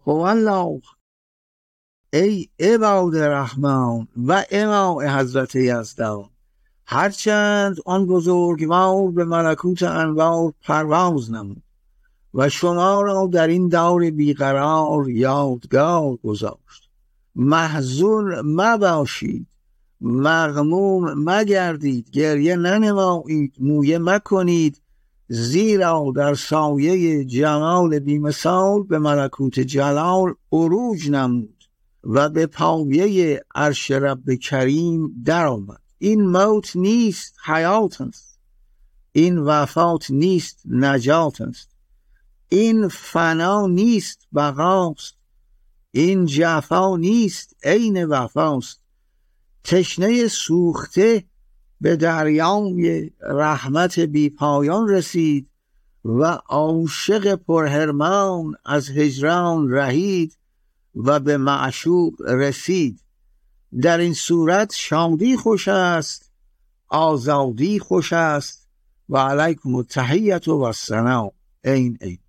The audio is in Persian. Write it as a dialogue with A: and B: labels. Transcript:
A: هو الله. ای عباد رحمان و امام حضرت یزدان، هرچند آن بزرگوار به ملکوت انوار پرواز نمود و شما را در این دور بیقرار یادگار گذاشت، محزون مباشید، مغموم مگردید، گریه ننمایید، مویه مکنید، زیرا در سایه جمال بیمثال به ملکوت جلال عروج نمود و به پایه عرش رب کریم در آمد. این موت نیست حیات است، این وفات نیست نجات است، این فنا نیست بقاست، این جفا نیست عین وفاست. تشنه سوخته به دریای رحمت بی پایان رسید و عاشق پرحرمان از هجران رهید و به معشوق رسید. در این صورت شادی خوش است، آزادی خوش است. و علیکم التحیة و الثناء. این